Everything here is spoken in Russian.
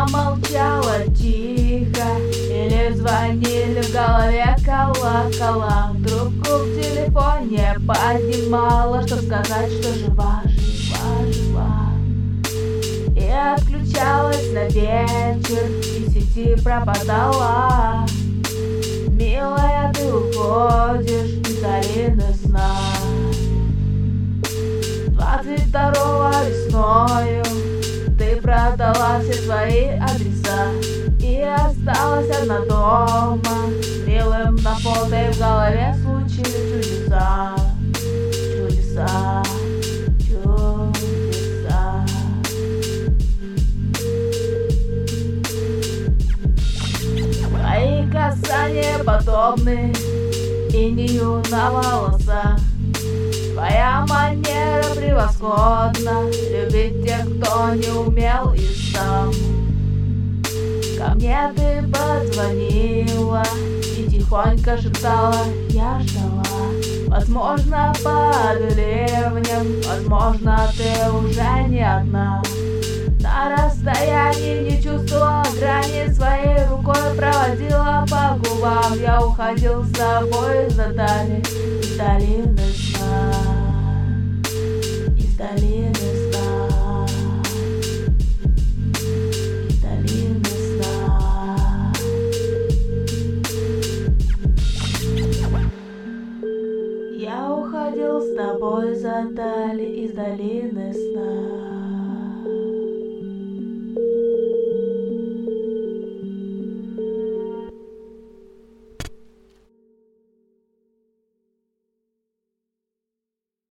Я молчала тихо, или звонили в голове колокола. Трубку в телефоне поднимала, чтоб сказать, что жива, жива, жива. И отключалась на вечер, и сети пропадала. Милая, ты уходишь из долины сна. 22-го весною ты продала все свои адреса, и осталась одна дома. Милым на фото и в голове случились чудеса. Чудеса, чудеса. Твои касания подобны инею на волосах. Твоя манера превосходна, любить тех, кто не умел и сам. Ко мне ты позвонила и тихонько шептала, я ждала. Возможно, под ливнем, возможно, ты уже не одна. На расстоянии не чувствовала грани, своей рукой проводила по губам. Я уходил с тобой из долины сна, из долины сна, из долины сна. Я уходил с тобой из долины сна.